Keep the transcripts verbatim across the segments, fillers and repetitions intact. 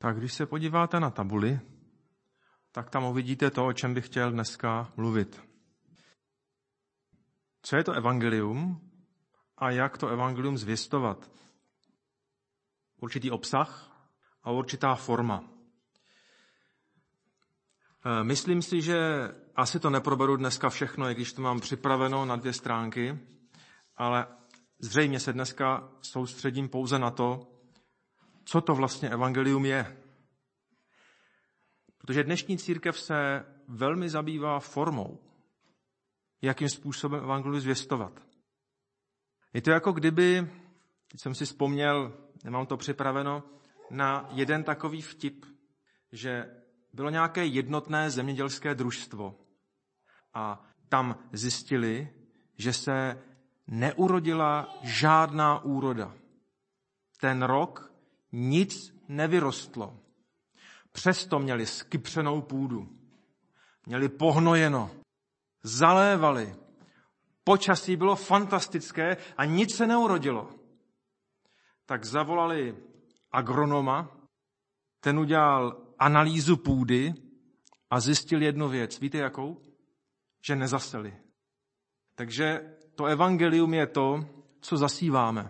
Tak když se podíváte na tabuli, tak tam uvidíte to, o čem bych chtěl dneska mluvit. Co je to evangelium a jak to evangelium zvěstovat? Určitý obsah a určitá forma. Myslím si, že asi to neproberu dneska všechno, i když to mám připraveno na dvě stránky, ale zřejmě se dneska soustředím pouze na to, co to vlastně evangelium je. Protože dnešní církev se velmi zabývá formou, jakým způsobem evangelium zvěstovat. Je to jako kdyby, teď jsem si vzpomněl, nemám to připraveno, na jeden takový vtip, že bylo nějaké jednotné zemědělské družstvo a tam zjistili, že se neurodila žádná úroda. Ten rok nic nevyrostlo. Přesto měli skypřenou půdu. Měli pohnojeno. Zalévali. Počasí bylo fantastické a nic se neurodilo. Tak zavolali agronoma, ten udělal analýzu půdy a zjistil jednu věc. Víte jakou? Že nezaseli. Takže to evangelium je to, co zasíváme.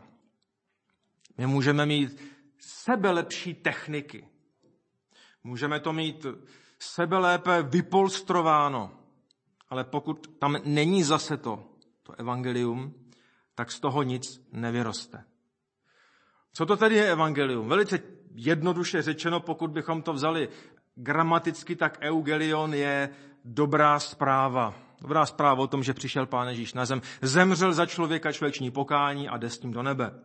My můžeme mít sebelepší techniky. Můžeme to mít sebelépe vypolstrováno. Ale pokud tam není zase to, to evangelium, tak z toho nic nevyroste. Co to tedy je evangelium? Velice jednoduše řečeno, pokud bychom to vzali gramaticky, tak eugelion je dobrá zpráva. Dobrá zpráva o tom, že přišel Pán Ježíš na zem, zemřel za člověka, člověční pokání a jde s ním do nebe.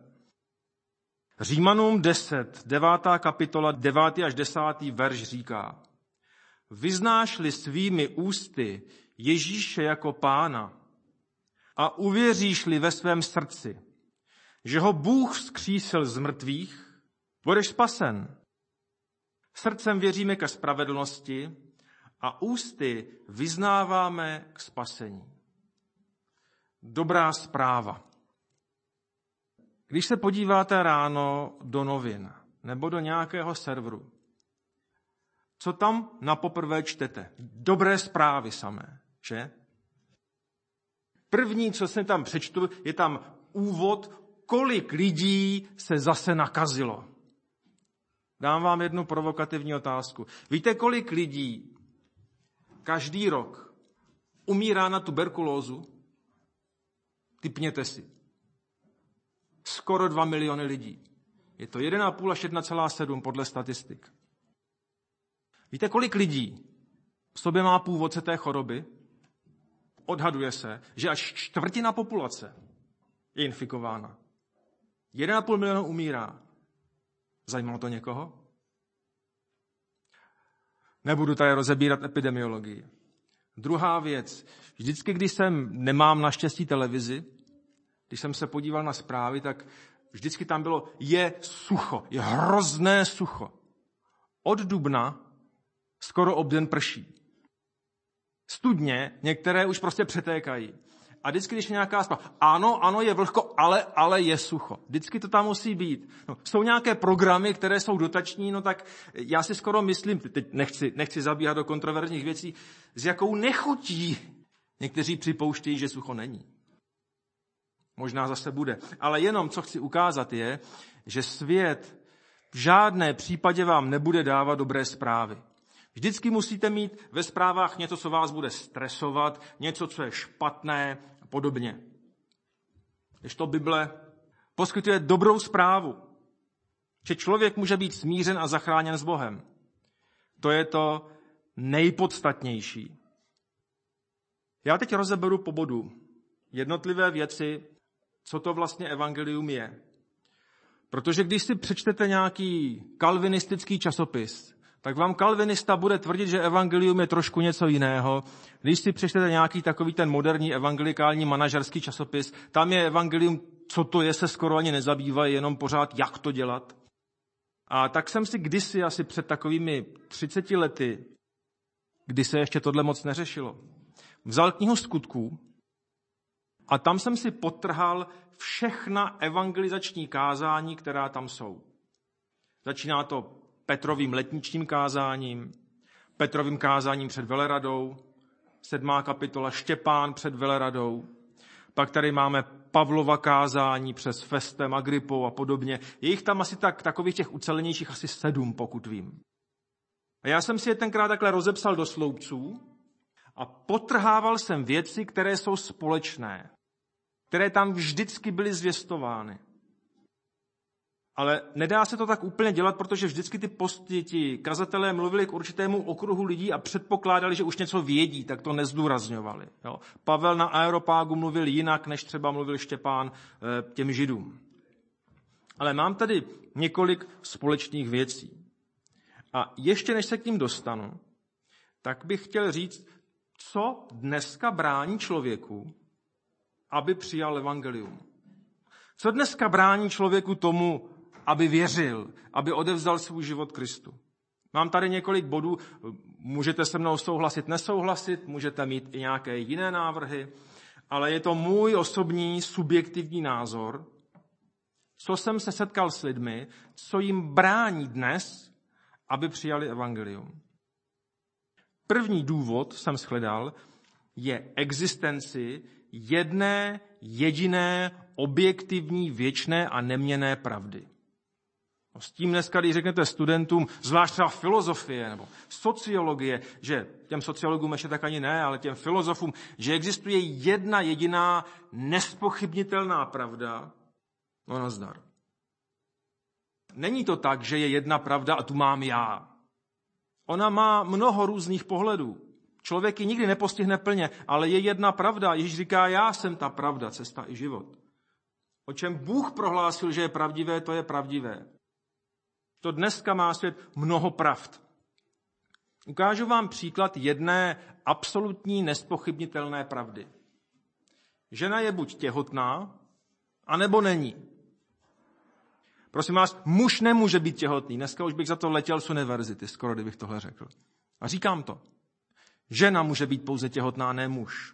Římanům deset, devátá kapitola, devátý až desátý verš říká: Vyznáš-li svými ústy Ježíše jako Pána a uvěříš-li ve svém srdci, že ho Bůh vzkřísil z mrtvých, budeš spasen. Srdcem věříme ke spravedlnosti a ústy vyznáváme k spasení. Dobrá zpráva. Když se podíváte ráno do novin nebo do nějakého serveru, co tam napoprvé čtete? Dobré zprávy samé, že? První, co se tam přečtu, je tam úvod, kolik lidí se zase nakazilo. Dám vám jednu provokativní otázku. Víte, kolik lidí každý rok umírá na tuberkulózu? Tipněte si. Skoro dva miliony lidí. Je to jedna celá pět až jedna celá sedm podle statistik. Víte, kolik lidí v sobě má původce té choroby? Odhaduje se, že až čtvrtina populace je infikována. jedna celá pět milionu umírá. Zajímalo to někoho? Nebudu tady rozebírat epidemiologii. Druhá věc. Vždycky, když jsem nemám naštěstí televizi, když jsem se podíval na zprávy, tak vždycky tam bylo, je sucho, je hrozné sucho. Od dubna skoro obden prší. Studně, některé už prostě přetékají. A vždycky, když je nějaká zpráva, ano, ano, je vlhko, ale, ale je sucho. Vždycky to tam musí být. No, jsou nějaké programy, které jsou dotační, no tak já si skoro myslím, teď nechci, nechci zabíhat do kontroverzních věcí, s jakou nechutí někteří připouštějí, že sucho není. Možná zase bude. Ale jenom, co chci ukázat, je, že svět v žádné případě vám nebude dávat dobré zprávy. Vždycky musíte mít ve zprávách něco, co vás bude stresovat, něco, co je špatné a podobně. Když to Bible poskytuje dobrou zprávu, že člověk může být smířen a zachráněn s Bohem. To je to nejpodstatnější. Já teď rozeberu po bodu jednotlivé věci, co to vlastně evangelium je. Protože když si přečtete nějaký kalvinistický časopis, tak vám kalvinista bude tvrdit, že evangelium je trošku něco jiného. Když si přečtete nějaký takový ten moderní evangelikální manažerský časopis, tam je evangelium, co to je, se skoro ani nezabývají, jenom pořád, jak to dělat. A tak jsem si kdysi, asi před takovými třiceti lety, kdy se ještě tohle moc neřešilo, vzal knihu Skutků a tam jsem si podtrhal všechna evangelizační kázání, která tam jsou. Začíná to Petrovým letničním kázáním, Petrovým kázáním před veleradou, sedmá kapitola Štěpán před veleradou, pak tady máme Pavlova kázání přes Festem, Agripou a podobně. Je jich tam asi tak, takových těch ucelenějších asi sedm, pokud vím. A já jsem si je tenkrát takhle rozepsal do sloupců a potrhával jsem věci, které jsou společné, které tam vždycky byly zvěstovány. Ale nedá se to tak úplně dělat, protože vždycky ty posti, ti kazatelé mluvili k určitému okruhu lidí a předpokládali, že už něco vědí, tak to nezdůrazňovali. Jo. Pavel na Areopágu mluvil jinak, než třeba mluvil Štěpán těm Židům. Ale mám tady několik společných věcí. A ještě než se k ním dostanu, tak bych chtěl říct, co dneska brání člověku, aby přijal evangelium. Co dneska brání člověku tomu, aby věřil, aby odevzdal svůj život Kristu. Mám tady několik bodů, můžete se mnou souhlasit, nesouhlasit, můžete mít i nějaké jiné návrhy, ale je to můj osobní subjektivní názor, co jsem se setkal s lidmi, co jim brání dnes, aby přijali evangelium. První důvod jsem shledal, je existenci jedné jediné objektivní, věčné a neměnné pravdy. No s tím dneska, když řeknete studentům, zvlášť třeba filozofie nebo sociologie, že těm sociologům ještě tak ani ne, ale těm filozofům, že existuje jedna jediná nespochybnitelná pravda, no nazdar. Není to tak, že je jedna pravda a tu mám já. Ona má mnoho různých pohledů. Člověk ji nikdy nepostihne plně, ale je jedna pravda. Ježíš říká, já jsem ta pravda, cesta i život. O čem Bůh prohlásil, že je pravdivé, to je pravdivé. To dneska má svět mnoho pravd. Ukážu vám příklad jedné absolutní nespochybnitelné pravdy. Žena je buď těhotná, anebo není. Prosím vás, muž nemůže být těhotný. Dneska už bych za to letěl z univerzity, skoro kdybych tohle řekl. A říkám to. Žena může být pouze těhotná, ne muž.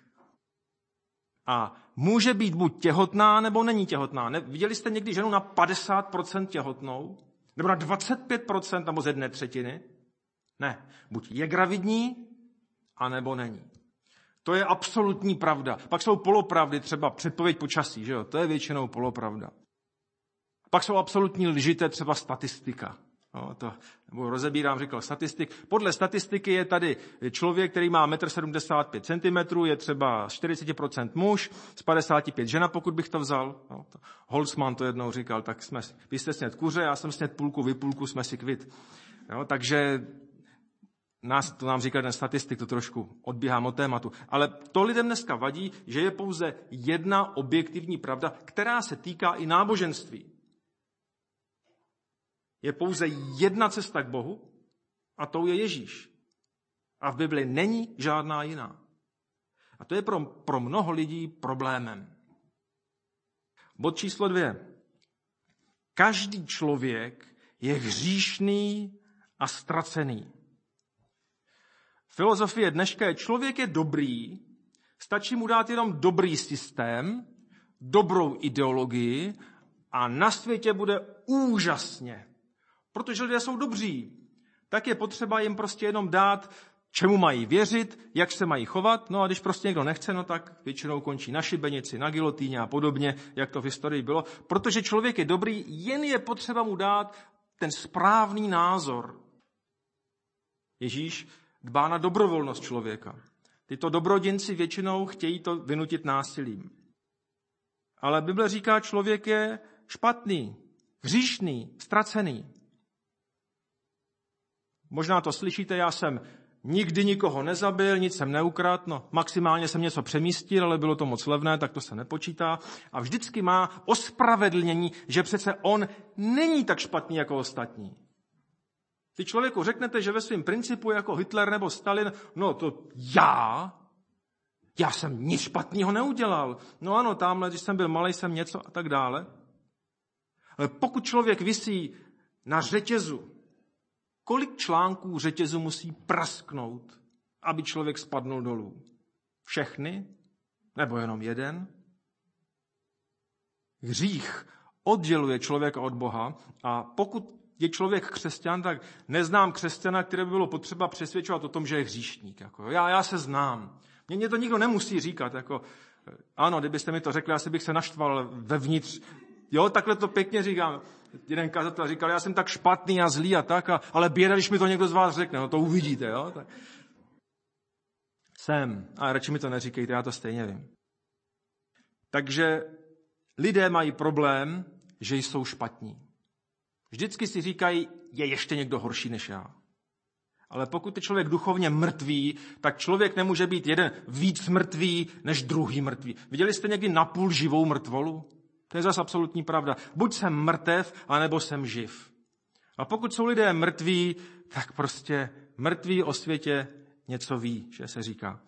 A může být buď těhotná, nebo není těhotná. Ne, viděli jste někdy ženu na padesát procent těhotnou? Nebo na dvacet pět procent, nebo ze jedné třetiny? Ne. Buď je gravidní, anebo není. To je absolutní pravda. Pak jsou polopravdy, třeba předpověď počasí, že jo? To je většinou polopravda. Pak jsou absolutní lži, to je třeba statistika. No, to, nebo rozebírám, říkal statistik. Podle statistiky je tady člověk, který má metr sedmdesát pět centimetrů, je třeba čtyřicet procent muž, z padesát pět žena, pokud bych to vzal. No, to, Holzman to jednou říkal, tak jsme, vy jste sněd kuře, já jsem sněd půlku, vy půlku, jsme si kvit. No, takže nás, to nám říkal ten statistik, to trošku odbíhám od tématu. Ale to lidem dneska vadí, že je pouze jedna objektivní pravda, která se týká i náboženství. Je pouze jedna cesta k Bohu a tou je Ježíš. A v Bibli není žádná jiná. A to je pro, pro mnoho lidí problémem. Bod číslo dvě. Každý člověk je hříšný a ztracený. Filozofie dneška je, člověk je dobrý, stačí mu dát jenom dobrý systém, dobrou ideologii a na světě bude úžasně. Protože lidé jsou dobří, tak je potřeba jim prostě jenom dát, čemu mají věřit, jak se mají chovat. No a když prostě někdo nechce, no tak většinou končí na šibenici, na gilotýně a podobně, jak to v historii bylo. Protože člověk je dobrý, jen je potřeba mu dát ten správný názor. Ježíš dbá na dobrovolnost člověka. Tyto dobrodinci většinou chtějí to vynutit násilím. Ale Bible říká, člověk je špatný, hříšný, ztracený. Možná to slyšíte, já jsem nikdy nikoho nezabil, nic jsem neukradl, no maximálně jsem něco přemístil, ale bylo to moc levné, tak to se nepočítá. A vždycky má ospravedlnění, že přece on není tak špatný jako ostatní. Ty člověku řeknete, že ve svém principu jako Hitler nebo Stalin, no to já, já jsem nic špatného neudělal. No ano, tamhle, když jsem byl malej, jsem něco a tak dále. Ale pokud člověk visí na řetězu, kolik článků řetězu musí prasknout, aby člověk spadnul dolů? Všechny? Nebo jenom jeden? Hřích odděluje člověka od Boha a pokud je člověk křesťan, tak neznám křesťana, které by bylo potřeba přesvědčovat o tom, že je hříšník. Jako, já, já se znám. Mně, mě to nikdo nemusí říkat. Jako, ano, kdybyste mi to řekli, asi bych se naštval vevnitř. Jo, takhle to pěkně říkám. Jeden kazatel říkal, já jsem tak špatný a zlý a tak, a, ale běda, když mi to někdo z vás řekne, no to uvidíte. Jo? Tak. Jsem, a radši mi to neříkejte, já to stejně vím. Takže lidé mají problém, že jsou špatní. Vždycky si říkají, je ještě někdo horší než já. Ale pokud je člověk duchovně mrtvý, tak člověk nemůže být jeden víc mrtvý než druhý mrtvý. Viděli jste někdy napůl živou mrtvolu? To je zase absolutní pravda. Buď jsem mrtev, anebo jsem živ. A pokud jsou lidé mrtví, tak prostě mrtví o světě něco ví, že se říká.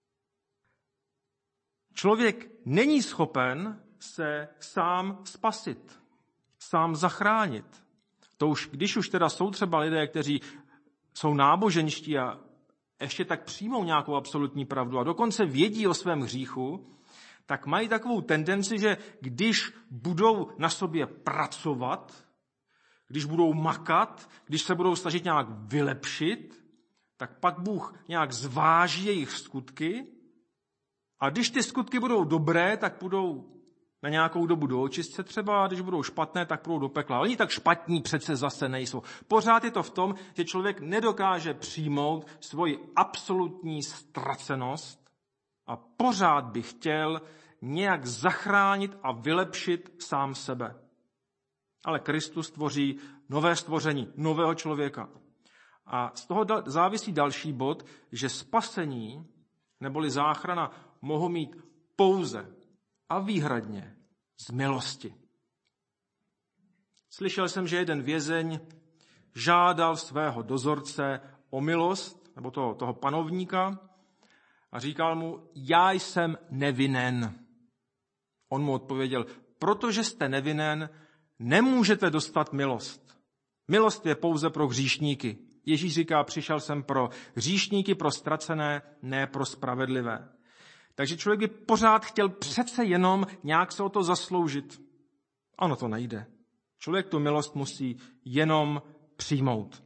Člověk není schopen se sám spasit, sám zachránit. To už, když už teda jsou třeba lidé, kteří jsou náboženští a ještě tak přijmou nějakou absolutní pravdu a dokonce vědí o svém hříchu, tak mají takovou tendenci, že když budou na sobě pracovat, když budou makat, když se budou snažit nějak vylepšit, tak pak Bůh nějak zváží jejich skutky a když ty skutky budou dobré, tak budou na nějakou dobu do očistce třeba, a když budou špatné, tak budou do pekla. Oni tak špatní přece zase nejsou. Pořád je to v tom, že člověk nedokáže přijmout svoji absolutní ztracenost a pořád by chtěl nějak zachránit a vylepšit sám sebe. Ale Kristus tvoří nové stvoření, nového člověka. A z toho závisí další bod, že spasení neboli záchrana mohou mít pouze a výhradně z milosti. Slyšel jsem, že jeden vězeň žádal svého dozorce o milost, nebo toho, toho panovníka, a říkal mu, já jsem nevinen. On mu odpověděl, protože jste nevinen, nemůžete dostat milost. Milost je pouze pro hříšníky. Ježíš říká, přišel jsem pro hříšníky, pro ztracené, ne pro spravedlivé. Takže člověk by pořád chtěl přece jenom nějak se o to zasloužit. Ano, to nejde. Člověk tu milost musí jenom přijmout.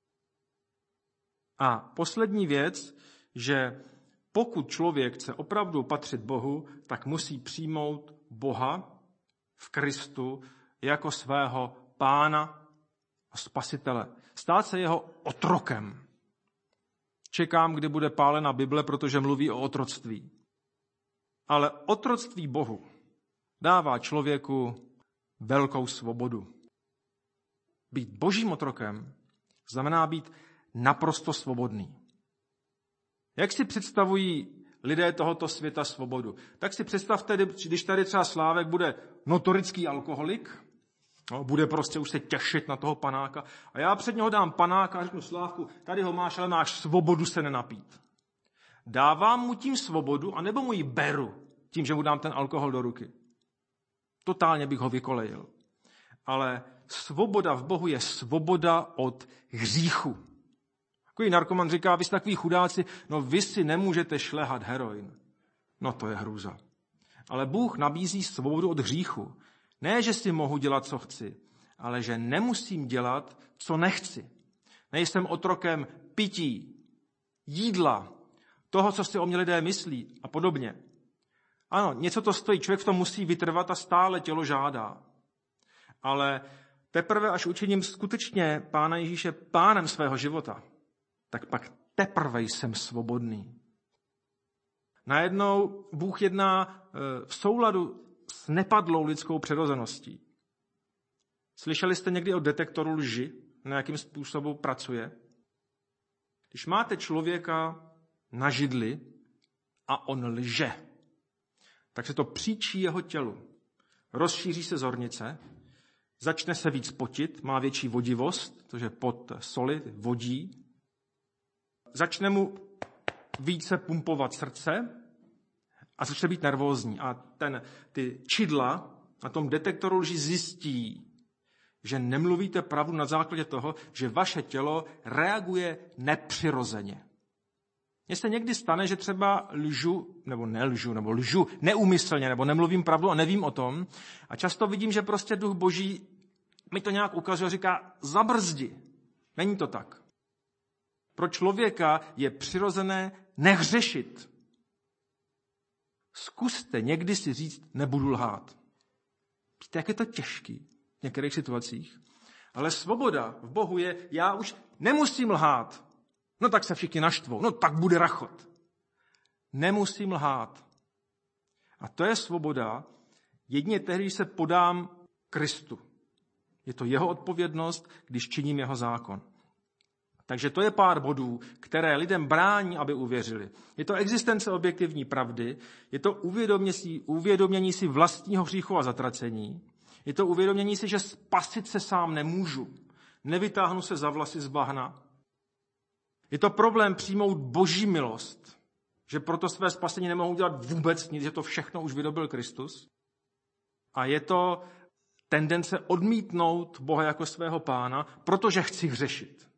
A poslední věc, že pokud člověk chce opravdu patřit Bohu, tak musí přijmout Boha v Kristu jako svého pána a spasitele. Stát se jeho otrokem. Čekám, kdy bude pálena Bible, protože mluví o otroctví. Ale otroctví Bohu dává člověku velkou svobodu. Být božím otrokem znamená být naprosto svobodný. Jak si představují lidé tohoto světa svobodu? Tak si představte, když tady třeba Slávek bude notorický alkoholik, no, bude prostě už se těšit na toho panáka a já před něho dám panáka a řeknu, Slávku, tady ho máš, ale máš svobodu se nenapít. Dávám mu tím svobodu, anebo mu ji beru tím, že mu dám ten alkohol do ruky. Totálně bych ho vykolejil. Ale svoboda v Bohu je svoboda od hříchu. Takový narkoman říká, vy jste takový chudáci, no vy si nemůžete šlehat heroin. No to je hrůza. Ale Bůh nabízí svobodu od hříchu. Ne, že si mohu dělat, co chci, ale že nemusím dělat, co nechci. Nejsem otrokem pití, jídla, toho, co si o mě lidé myslí a podobně. Ano, něco to stojí, člověk v tom musí vytrvat a stále tělo žádá. Ale teprve, až učiním skutečně Pána Ježíše pánem svého života, tak pak teprve jsem svobodný. Najednou Bůh jedná v souladu s nepadlou lidskou přirozeností. Slyšeli jste někdy o detektoru lži, na jakým způsobu pracuje? Když máte člověka na židli a on lže, tak se to příčí jeho tělu. Rozšíří se zornice, začne se víc potit, má větší vodivost, protože pot soli vodí. Začne mu více pumpovat srdce a začne být nervózní. A ten, ty čidla na tom detektoru lži zjistí, že nemluvíte pravdu na základě toho, že vaše tělo reaguje nepřirozeně. Mně se někdy stane, že třeba lžu, nebo nelžu, nebo lžu neúmyslně, nebo nemluvím pravdu a nevím o tom. A často vidím, že prostě Duch Boží mi to nějak ukazuje, říká, zabrzdi. Není to tak. Pro člověka je přirozené nehřešit. Zkuste někdy si říct, nebudu lhát. Víte, jak je to těžký v některých situacích? Ale svoboda v Bohu je, já už nemusím lhát. No tak se všichni naštvou, no tak bude rachot. Nemusím lhát. A to je svoboda jedině tehdy, když se podám Kristu. Je to jeho odpovědnost, když činím jeho zákon. Takže to je pár bodů, které lidem brání, aby uvěřili. Je to existence objektivní pravdy, je to uvědomění si, uvědomění si vlastního hříchu a zatracení, je to uvědomění si, že spasit se sám nemůžu, nevytáhnu se za vlasy z bahna. Je to problém přijmout boží milost, že proto své spasení nemohou dělat vůbec nic, že to všechno už vydobil Kristus. A je to tendence odmítnout Boha jako svého pána, protože chci hřešit.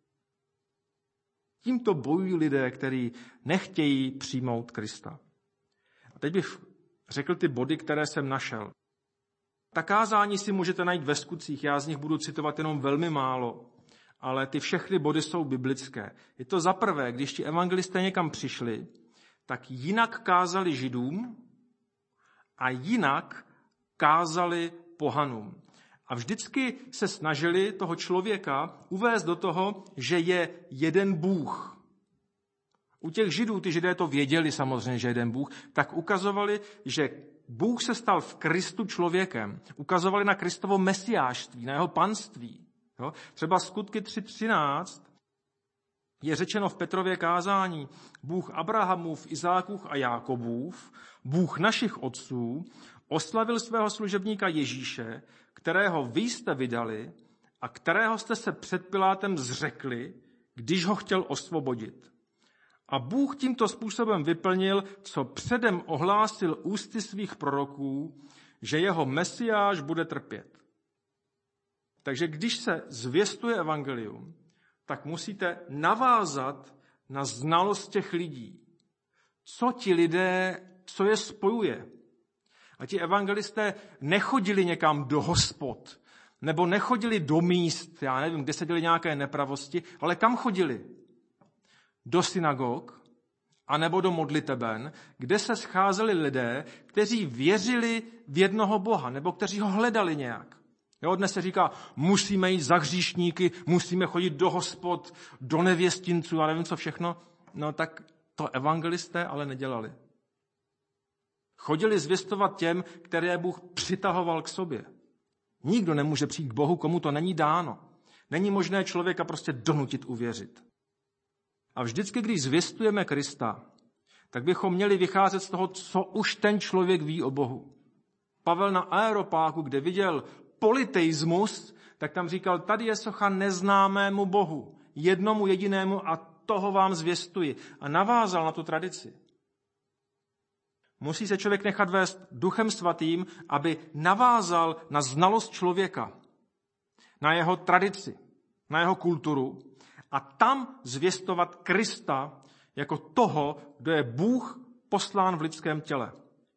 Tímto bojují lidé, kteří nechtějí přijmout Krista. A teď bych řekl ty body, které jsem našel. Ta kázání si můžete najít ve Skutcích, já z nich budu citovat jenom velmi málo, ale ty všechny body jsou biblické. Je to za prvé, když ti evangelisté někam přišli, tak jinak kázali Židům a jinak kázali pohanům. A vždycky se snažili toho člověka uvést do toho, že je jeden Bůh. U těch Židů, ty Židé to věděli samozřejmě, že je jeden Bůh, tak ukazovali, že Bůh se stal v Kristu člověkem. Ukazovali na Kristovo mesiášství, na jeho panství. Jo? Třeba Skutky tři třináct je řečeno v Petrově kázání, Bůh Abrahamův, Izákův a Jákobův, Bůh našich otců, oslavil svého služebníka Ježíše, kterého vy jste vydali a kterého jste se před Pilátem zřekli, když ho chtěl osvobodit. A Bůh tímto způsobem vyplnil, co předem ohlásil ústy svých proroků, že jeho Mesiáš bude trpět. Takže když se zvěstuje evangelium, tak musíte navázat na znalost těch lidí. Co ti lidé, co je spojuje? A ti evangelisté nechodili někam do hospod, nebo nechodili do míst, já nevím, kde se děly nějaké nepravosti, ale kam chodili? Do synagog, anebo do modliteben, kde se scházeli lidé, kteří věřili v jednoho Boha, nebo kteří ho hledali nějak. Jo, dnes se říká, musíme jít za hříšníky, musíme chodit do hospod, do nevěstinců, a nevím co všechno. No tak to evangelisté ale nedělali. Chodili zvěstovat těm, které Bůh přitahoval k sobě. Nikdo nemůže přijít k Bohu, komu to není dáno. Není možné člověka prostě donutit uvěřit. A vždycky, když zvěstujeme Krista, tak bychom měli vycházet z toho, co už ten člověk ví o Bohu. Pavel na Areopágu, kde viděl politeismus, tak tam říkal, tady je socha neznámému Bohu, jednomu jedinému a toho vám zvěstuji. A navázal na tu tradici. Musí se člověk nechat vést Duchem Svatým, aby navázal na znalost člověka, na jeho tradici, na jeho kulturu a tam zvěstovat Krista jako toho, kdo je Bůh poslán v lidském těle.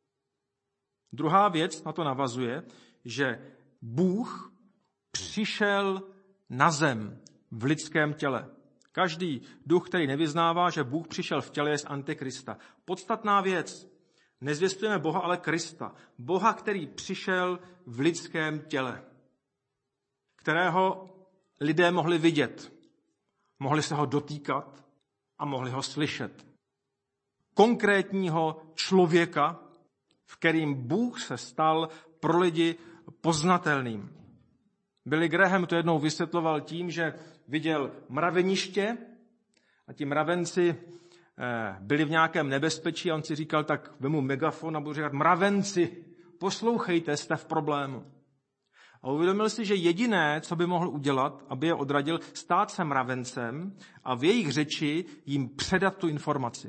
Druhá věc na to navazuje, že Bůh přišel na zem v lidském těle. Každý duch, který nevyznává, že Bůh přišel v těle, je z Antikrista. Podstatná věc. Nezvěstujeme Boha, ale Krista. Boha, který přišel v lidském těle, kterého lidé mohli vidět, mohli se ho dotýkat a mohli ho slyšet. Konkrétního člověka, v kterým Bůh se stal pro lidi poznatelným. Billy Graham to jednou vysvětloval tím, že viděl mraveniště a ti mravenci byli v nějakém nebezpečí a on si říkal, tak vemu megafon a budu říkat, mravenci, poslouchejte, jste v problému. A uvědomil si, že jediné, co by mohl udělat, aby je odradil, stát se mravencem a v jejich řeči jim předat tu informaci.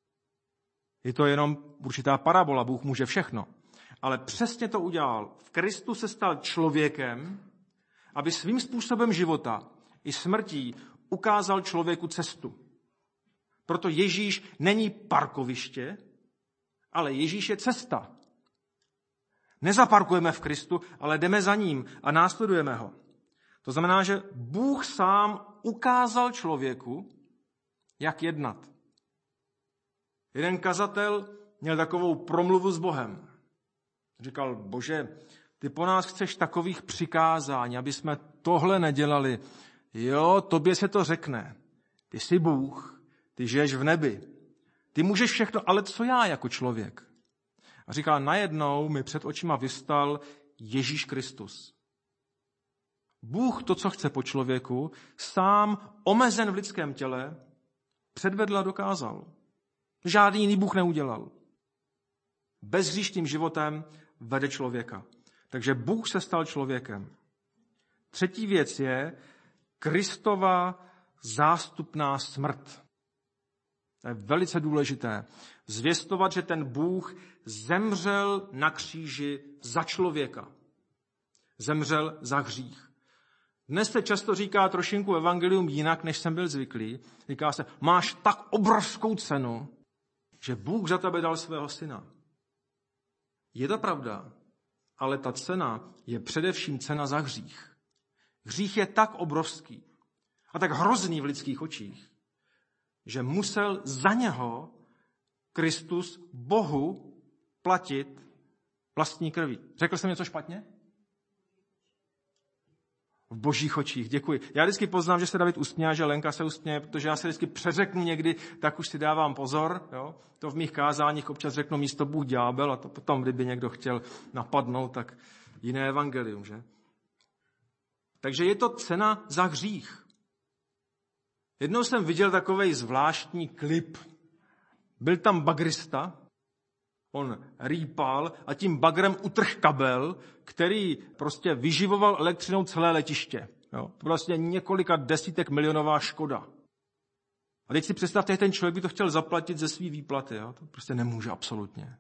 Je to jenom určitá parabola, Bůh může všechno. Ale přesně to udělal. V Kristu se stal člověkem, aby svým způsobem života i smrtí ukázal člověku cestu. Proto Ježíš není parkoviště, ale Ježíš je cesta. Nezaparkujeme v Kristu, ale jdeme za ním a následujeme ho. To znamená, že Bůh sám ukázal člověku, jak jednat. Jeden kazatel měl takovou promluvu s Bohem. Říkal, Bože, ty po nás chceš takových přikázání, aby jsme tohle nedělali. Jo, tobě se to řekne. Ty jsi Bůh, ty žiješ v nebi. Ty můžeš všechno, ale co já jako člověk? A říká, najednou mi před očima vystal Ježíš Kristus. Bůh to, co chce po člověku, sám omezen v lidském těle, předvedl a dokázal. Žádný jiný Bůh neudělal. Bezhříšným životem vede člověka. Takže Bůh se stal člověkem. Třetí věc je Kristova zástupná smrt. To je velice důležité. Zvěstovat, že ten Bůh zemřel na kříži za člověka. Zemřel za hřích. Dnes se často říká trošinku evangelium jinak, než jsem byl zvyklý. Říká se, máš tak obrovskou cenu, že Bůh za tebe dal svého syna. Je to pravda, ale ta cena je především cena za hřích. Hřích je tak obrovský a tak hrozný v lidských očích, že musel za něho Kristus Bohu platit vlastní krví. Řekl jsem něco špatně? V božích očích, děkuji. Já vždycky poznám, že se David usměje, že Lenka se usměje, protože já se vždycky přeřeknu někdy, tak už si dávám pozor. Jo? To v mých kázáních občas řeknu místo Bůh ďábel a to potom, kdyby někdo chtěl napadnout, tak jiné evangelium, že? Takže je to cena za hřích. Jednou jsem viděl takovej zvláštní klip. Byl tam bagrista, on rýpal a tím bagrem utrhl kabel, který prostě vyživoval elektřinou celé letiště. Jo? To byla vlastně několika desítek milionová škoda. A teď si představte, že ten člověk by to chtěl zaplatit ze své výplaty. Jo? To prostě nemůže absolutně.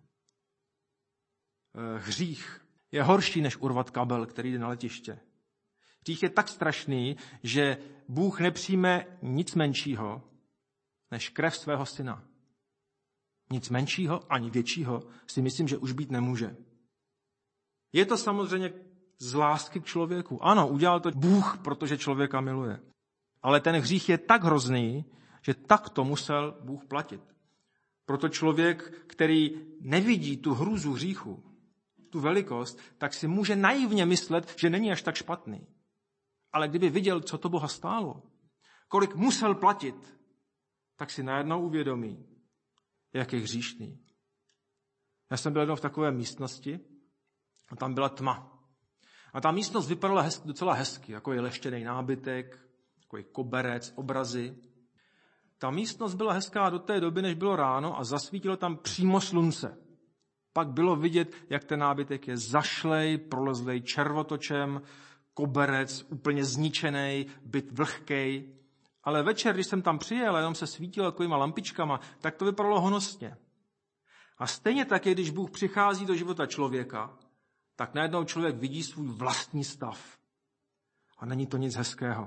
Hřích je horší, než urvat kabel, který jde na letiště. Hřích je tak strašný, že Bůh nepřijme nic menšího, než krev svého syna. Nic menšího ani většího si myslím, že už být nemůže. Je to samozřejmě z lásky k člověku. Ano, udělal to Bůh, protože člověka miluje. Ale ten hřích je tak hrozný, že tak to musel Bůh platit. Proto člověk, který nevidí tu hrůzu hříchu, tu velikost, tak si může naivně myslet, že není až tak špatný. Ale kdyby viděl, co to Boha stálo, kolik musel platit, tak si najednou uvědomí, jak je hříšný. Já jsem byl jednou v takové místnosti a tam byla tma. A ta místnost vypadala hezky, docela hezky, jako je leštěný nábytek, jako je koberec, obrazy. Ta místnost byla hezká do té doby, než bylo ráno a zasvítilo tam přímo slunce. Pak bylo vidět, jak ten nábytek je zašlej, prolezlej červotočem, koberec úplně zničený, byt vlhkej. Ale večer, když jsem tam přijel a jenom se svítilo takovýma lampičkama, tak to vypadalo honosně. A stejně také, když Bůh přichází do života člověka, tak najednou člověk vidí svůj vlastní stav. A není to nic hezkého.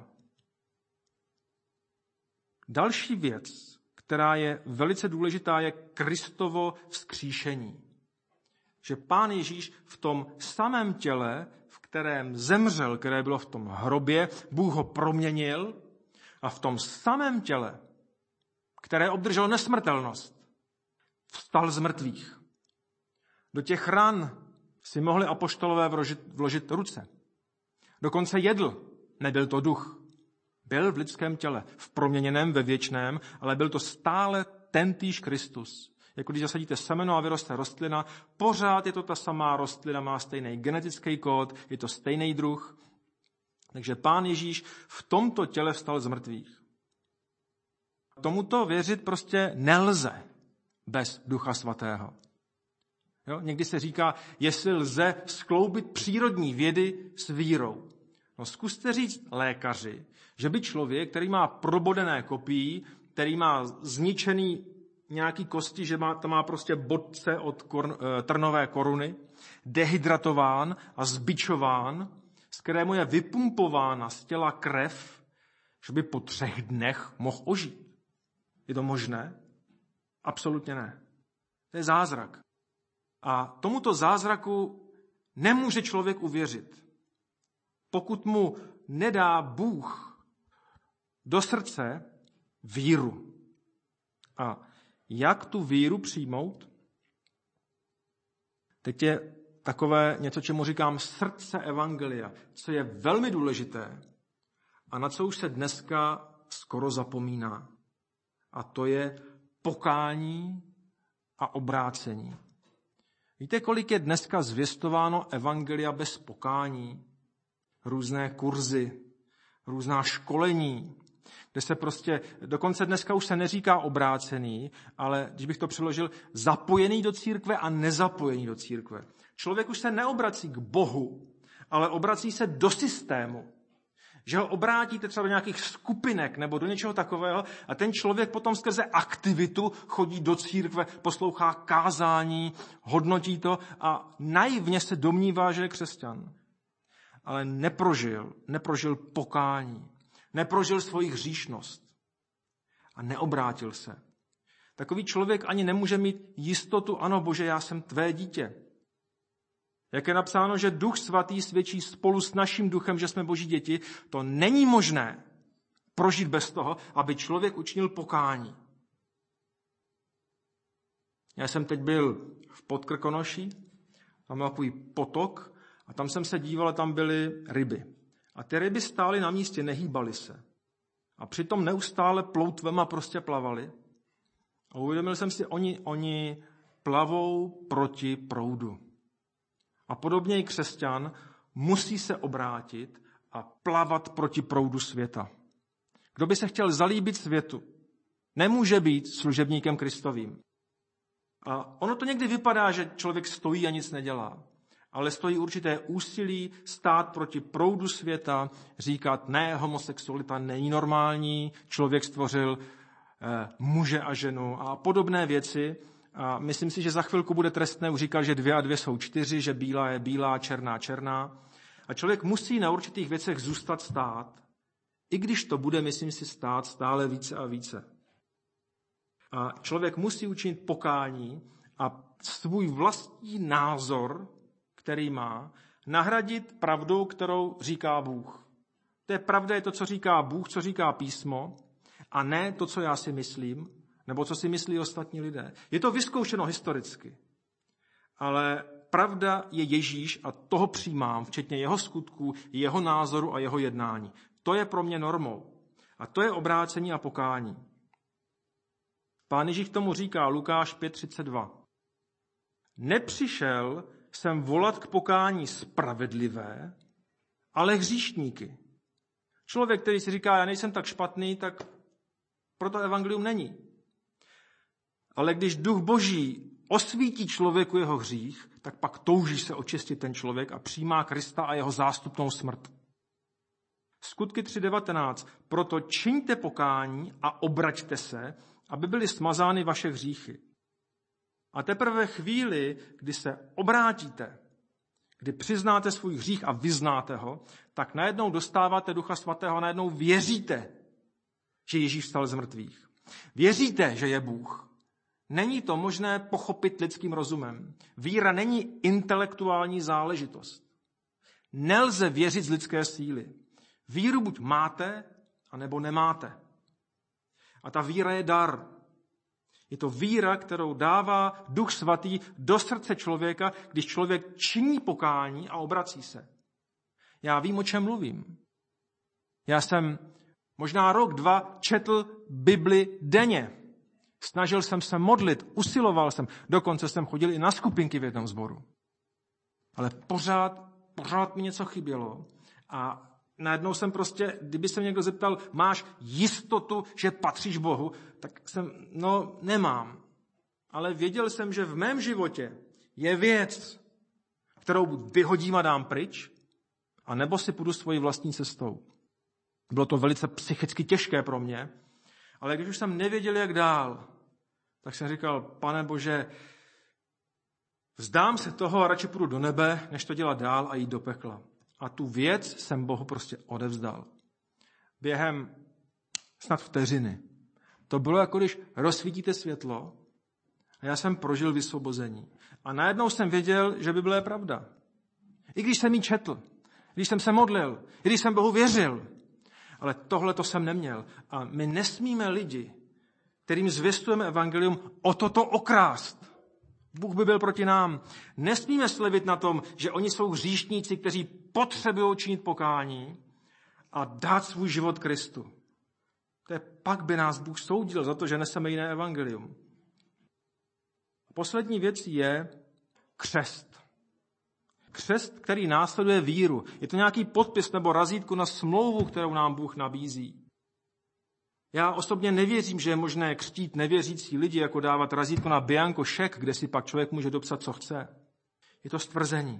Další věc, která je velice důležitá, je Kristovo vzkříšení. Že Pán Ježíš v tom samém těle, v kterém zemřel, které bylo v tom hrobě, Bůh ho proměnil a v tom samém těle, které obdrželo nesmrtelnost, vstal z mrtvých. Do těch ran si mohli apoštolové vložit, vložit ruce. Dokonce jedl, nebyl to duch. Byl v lidském těle, v proměněném, ve věčném, ale byl to stále tentýž Kristus. Jako když zasadíte semeno a vyroste rostlina, pořád je to ta samá rostlina, má stejný genetický kód, je to stejný druh. Takže Pán Ježíš v tomto těle vstal z mrtvých. Tomuto věřit prostě nelze bez Ducha Svatého. Jo? Někdy se říká, jestli lze skloubit přírodní vědy s vírou. No zkuste říct lékaři, že by člověk, který má probodené kopí, který má zničený nějaký kosti, že má, to má prostě bodce od kor, trnové koruny, dehydratován a zbičován, z kterému je vypumpována z těla krev, že by po třech dnech mohl ožít. Je to možné? Absolutně ne. To je zázrak. A tomuto zázraku nemůže člověk uvěřit, pokud mu nedá Bůh do srdce víru. A jak tu víru přijmout? Teď je takové něco, čemu říkám srdce evangelia, co je velmi důležité a na co už se dneska skoro zapomíná. A to je pokání a obrácení. Víte, kolik je dneska zvěstováno evangelia bez pokání? Různé kurzy, různá školení, kde se prostě, dokonce dneska už se neříká obrácený, ale když bych to přeložil, zapojený do církve a nezapojený do církve. Člověk už se neobrací k Bohu, ale obrací se do systému. Že ho obrátíte třeba do nějakých skupinek nebo do něčeho takového a ten člověk potom skrze aktivitu chodí do církve, poslouchá kázání, hodnotí to a naivně se domnívá, že je křesťan. Ale neprožil, neprožil pokání, neprožil svoji hříšnost a neobrátil se. Takový člověk ani nemůže mít jistotu, ano Bože, já jsem tvé dítě. Jak je napsáno, že Duch Svatý svědčí spolu s naším duchem, že jsme Boží děti, to není možné prožít bez toho, aby člověk učinil pokání. Já jsem teď byl v Podkrkonoší, tam byl takový potok a tam jsem se díval, tam byly ryby. A ty ryby stály na místě, nehýbaly se. A přitom neustále ploutvema prostě plavaly. A uvědomil jsem si, oni, oni plavou proti proudu. A podobně i křesťan musí se obrátit a plavat proti proudu světa. Kdo by se chtěl zalíbit světu, nemůže být služebníkem Kristovým. A ono to někdy vypadá, že člověk stojí a nic nedělá. Ale stojí určité úsilí stát proti proudu světa, říkat, ne, homosexualita není normální, člověk stvořil eh, muže a ženu a podobné věci. A myslím si, že za chvilku bude trestné už říkat, že dvě a dvě jsou čtyři, že bílá je bílá, černá černá. A člověk musí na určitých věcech zůstat stát, i když to bude, myslím si, stát stále více a více. A člověk musí učinit pokání a svůj vlastní názor, který má, nahradit pravdou, kterou říká Bůh. To je pravda, je to, co říká Bůh, co říká písmo, a ne to, co já si myslím, nebo co si myslí ostatní lidé. Je to vyzkoušeno historicky. Ale pravda je Ježíš a toho přijímám, včetně jeho skutků, jeho názoru a jeho jednání. To je pro mě normou. A to je obrácení a pokání. Pán Ježíš k tomu říká Lukáš pět třicet dva. Nepřišel jsem volat k pokání spravedlivé, ale hříšníky. Člověk, který si říká, já nejsem tak špatný, tak proto evangelium není. Ale když duch Boží osvítí člověku jeho hřích, tak pak touží se očistit ten člověk a přijímá Krista a jeho zástupnou smrt. Skutky tři devatenáct. Proto čiňte pokání a obraťte se, aby byly smazány vaše hříchy. A teprve ve chvíli, kdy se obrátíte, kdy přiznáte svůj hřích a vyznáte ho, tak najednou dostáváte Ducha Svatého a najednou věříte, že Ježíš vstal z mrtvých. Věříte, že je Bůh. Není to možné pochopit lidským rozumem. Víra není intelektuální záležitost. Nelze věřit z lidské síly. Víru buď máte, anebo nemáte. A ta víra je dar. Je to víra, kterou dává Duch Svatý do srdce člověka, když člověk činí pokání a obrací se. Já vím, o čem mluvím. Já jsem možná rok, dva četl Bibli denně. Snažil jsem se modlit, usiloval jsem, dokonce jsem chodil i na skupinky v jednom sboru. Ale pořád, pořád mi něco chybělo. A najednou jsem prostě, kdyby se mě někdo zeptal, máš jistotu, že patříš Bohu, tak jsem, no nemám. Ale věděl jsem, že v mém životě je věc, kterou buď vyhodím a dám pryč, a nebo si půjdu svojí vlastní cestou. Bylo to velice psychicky těžké pro mě, ale když už jsem nevěděl, jak dál, tak jsem říkal, Pane Bože, vzdám se toho a radši půjdu do nebe, než to dělat dál a jít do pekla. A tu věc jsem Bohu prostě odevzdal. Během snad vteřiny. To bylo, jako když rozsvítíte světlo a já jsem prožil vysvobození. A najednou jsem věděl, že Bible je pravda. I když jsem ji četl. když jsem se modlil, když jsem Bohu věřil. Ale tohle to jsem neměl. A my nesmíme lidi, kterým zvěstujeme evangelium, o toto okrást. Bůh by byl proti nám. Nesmíme slevit na tom, že oni jsou hříšníci, kteří potřebují činit pokání a dát svůj život Kristu. To je, pak by nás Bůh soudil za to, že neseme jiné evangelium. Poslední věc je křest. Křest, který následuje víru. Je to nějaký podpis nebo razítko na smlouvu, kterou nám Bůh nabízí. Já osobně nevěřím, že je možné křtít nevěřící lidi, jako dávat razítko na bianko šek, kde si pak člověk může dopsat, co chce. Je to stvrzení.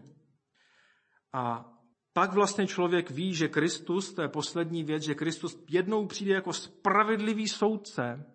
A pak vlastně člověk ví, že Kristus, to je poslední věc, že Kristus jednou přijde jako spravedlivý soudce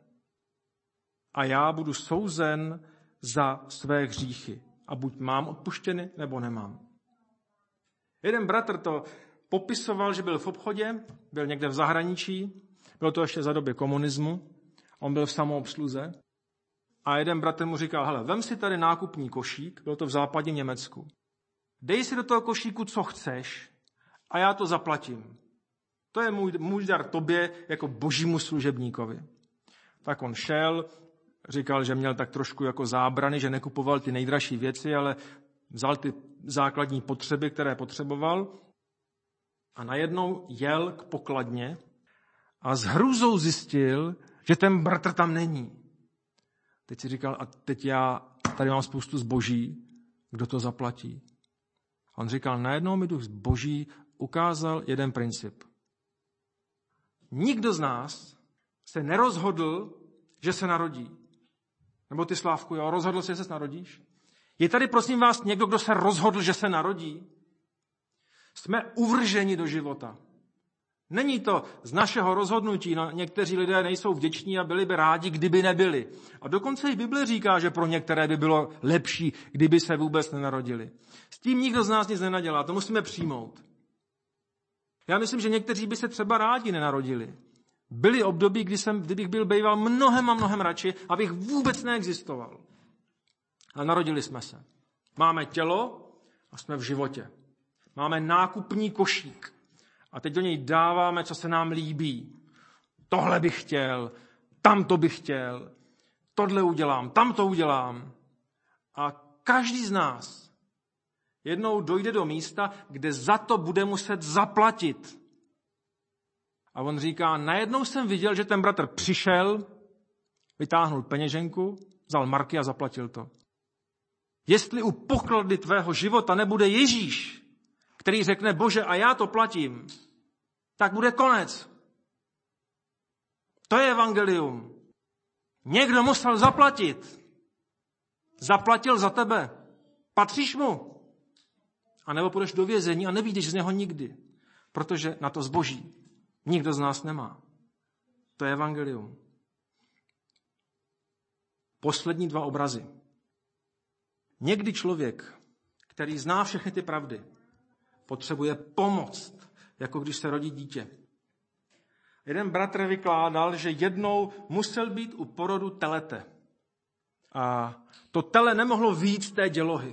a já budu souzen za své hříchy. A buď mám odpuštěny, nebo nemám. Jeden bratr to popisoval, že byl v obchodě, byl někde v zahraničí, bylo to ještě za době komunismu, on byl v samoobsluze a jeden bratr mu říkal, hele, vem si tady nákupní košík, bylo to v západním Německu, dej si do toho košíku, co chceš a já to zaplatím. To je můj, můj dar tobě jako božímu služebníkovi. Tak on šel, říkal, že měl tak trošku jako zábrany, že nekupoval ty nejdražší věci, ale vzal ty základní potřeby, které potřeboval a najednou jel k pokladně a s hrůzou zjistil, že ten bratr tam není. Teď si říkal, a teď já tady mám spoustu zboží, kdo to zaplatí? On říkal, najednou mi Duch Boží ukázal jeden princip. Nikdo z nás se nerozhodl, že se narodí. Nebo ty, Slávku, jo, rozhodl jsi, že se narodíš? Je tady, prosím vás, někdo, kdo se rozhodl, že se narodí? Jsme uvrženi do života. Není to z našeho rozhodnutí, no, někteří lidé nejsou vděční a byli by rádi, kdyby nebyli. A dokonce i Bible říká, že pro některé by bylo lepší, kdyby se vůbec nenarodili. S tím nikdo z nás nic nenadělá, to musíme přijmout. Já myslím, že někteří by se třeba rádi nenarodili. Byly období, kdy jsem, kdybych byl býval mnohem a mnohem radši, abych vůbec neexistoval. A narodili jsme se. Máme tělo a jsme v životě. Máme nákupní košík. A teď do něj dáváme, co se nám líbí. Tohle bych chtěl, tamto bych chtěl, tohle udělám, tamto udělám. A každý z nás jednou dojde do místa, kde za to bude muset zaplatit. A on říká, najednou jsem viděl, že ten bratr přišel, vytáhnul peněženku, vzal marky a zaplatil to. Jestli u poklady tvého života nebude Ježíš, který řekne, Bože, a já to platím, tak bude konec. To je evangelium. Někdo musel zaplatit. Zaplatil za tebe. Patříš mu. A nebo půjdeš do vězení a nevyjdeš z něho nikdy. Protože na to zboží nikdo z nás nemá. To je evangelium. Poslední dva obrazy. Někdy člověk, který zná všechny ty pravdy, potřebuje pomoc, jako když se rodí dítě. Jeden bratr vykládal, že jednou musel být u porodu telete. A to tele nemohlo vyjít z té dělohy.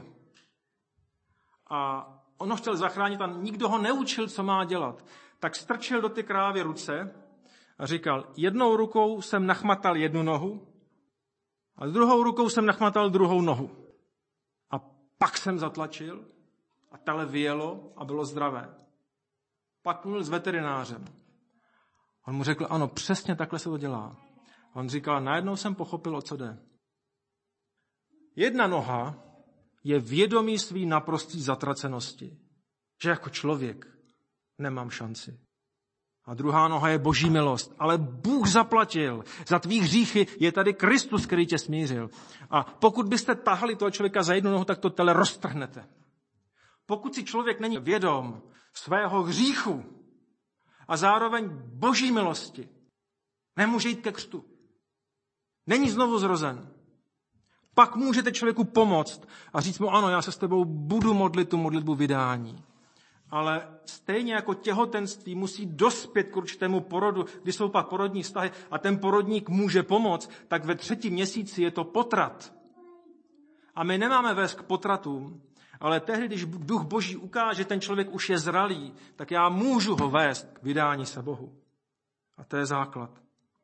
A on ho chtěl zachránit a nikdo ho neučil, co má dělat. Tak strčil do ty krávy ruce a říkal, jednou rukou jsem nachmatal jednu nohu a druhou rukou jsem nachmatal druhou nohu. A pak jsem zatlačil a tele vyjelo a bylo zdravé. Pak mluvil s veterinářem. On mu řekl, ano, přesně takhle se to dělá. On říkal, najednou jsem pochopil, o co jde. Jedna noha je vědomí svý naprostý zatracenosti, že jako člověk nemám šanci. A druhá noha je boží milost. Ale Bůh zaplatil. Za tvý hříchy je tady Kristus, který tě smířil. A pokud byste tahali toho člověka za jednu nohu, tak to tele roztrhnete. Pokud si člověk není vědom svého hříchu a zároveň boží milosti, nemůže jít ke křtu. Není znovu zrozen. Pak můžete člověku pomoct a říct mu, ano, já se s tebou budu modlit tu modlitbu vydání. Ale stejně jako těhotenství musí dospět k určitému porodu, kdy jsou pak porodní vztahy a ten porodník může pomoct, tak ve třetím měsíci je to potrat. A my nemáme vést k potratům, Ale tehdy, když duch Boží ukáže, že ten člověk už je zralý, tak já můžu ho vést k vydání se Bohu. A to je základ.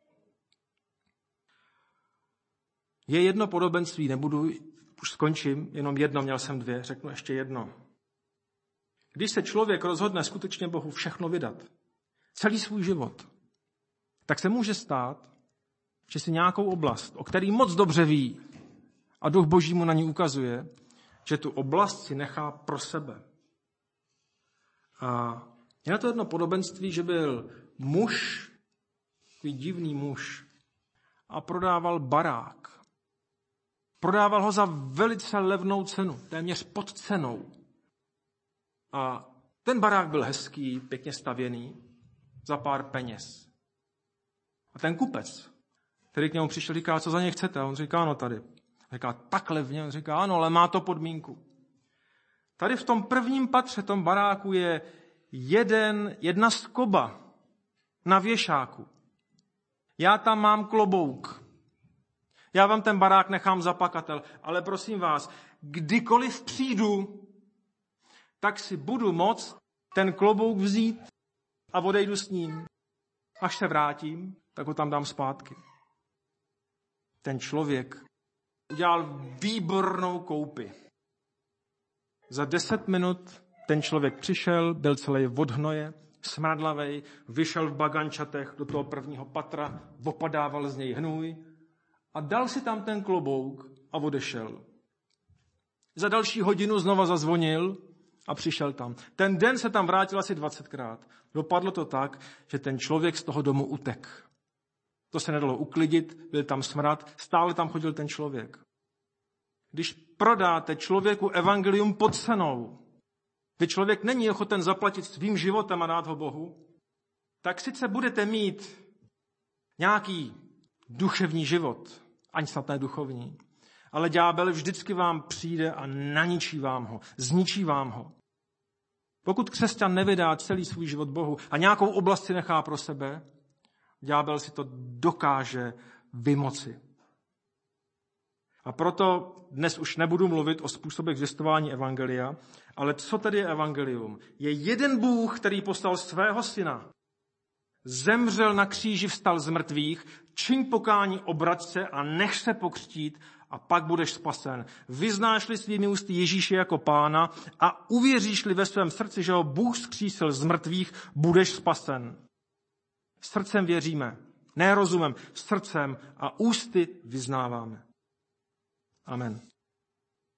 Je jedno podobenství, nebudu, už skončím, jenom jedno, měl jsem dvě, řeknu ještě jedno. Když se člověk rozhodne skutečně Bohu všechno vydat, celý svůj život, tak se může stát, že si nějakou oblast, o který moc dobře ví, a duch Boží mu na ní ukazuje, že tu oblast si nechá pro sebe. A je na to jedno podobenství, že byl muž, takový divný muž, a prodával barák. Prodával ho za velice levnou cenu, téměř pod cenou. A ten barák byl hezký, pěkně stavěný, za pár peněz. A ten kupec, který k němu přišel, říká, co za ně chcete? A on říká, no tady. Říká, tak levně. On říká, ano, ale má to podmínku. Tady v tom prvním patře, tom baráku, je jeden, jedna skoba na věšáku. Já tam mám klobouk. Já vám ten barák nechám za pakatel, ale prosím vás, kdykoliv přijdu, tak si budu moct ten klobouk vzít a odejdu s ním. Až se vrátím, tak ho tam dám zpátky. Ten člověk udělal výbornou koupi. Za deset minut ten člověk přišel, byl celý od hnoje, smradlavej, vyšel v bagančatech do toho prvního patra, opadával z něj hnůj a dal si tam ten klobouk a odešel. Za další hodinu znova zazvonil a přišel tam. Ten den se tam vrátil asi dvacetkrát. Dopadlo to tak, že ten člověk z toho domu utek. To se nedalo uklidit, byl tam smrad, stále tam chodil ten člověk. Když prodáte člověku evangelium pod cenou, kdy člověk není ochoten zaplatit svým životem a dát ho Bohu, tak sice budete mít nějaký duševní život, ani snad ne duchovní, ale ďábel vždycky vám přijde a naničí vám ho, zničí vám ho. Pokud křesťan nevydá celý svůj život Bohu a nějakou oblast si nechá pro sebe, ďábel si to dokáže vymoci. A proto dnes už nebudu mluvit o způsobech zvěstování evangelia, ale co tedy je evangelium? Je jeden Bůh, který poslal svého syna, zemřel na kříži, vstal z mrtvých, čiň pokání, obrať se a nech se pokřtít a pak budeš spasen. Vyznáš-li svými ústy Ježíše jako pána a uvěříš-li ve svém srdci, že ho Bůh vzkřísil z mrtvých, budeš spasen. Srdcem věříme, ne rozumem, srdcem a ústy vyznáváme. Amen.